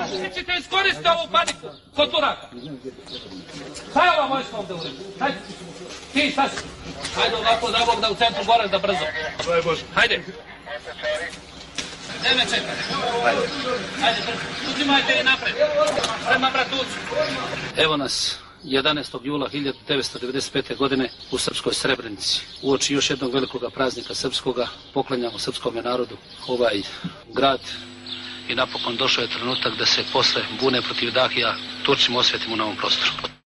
Vi ćete iskoristiti ovu paniku kod Turaka. Šta je ova vojska ovdje uređa? Hajde. Ti šta si? Hajde ovako da Bog da u centru gore da brzo. Hajde. Gdje me čekaj? Hajde brzo. Uzimajte i napred. Prema Bratucu. Evo nas 11. jula 1995. godine u srpskoj Srebrenici. Uoči još jednog velikog praznika srpskoga poklanjamo srpskome narodu ovaj grad i napokon došao je trenutak da se posle bune protiv Dahija Turcima osvetimo na ovom prostoru.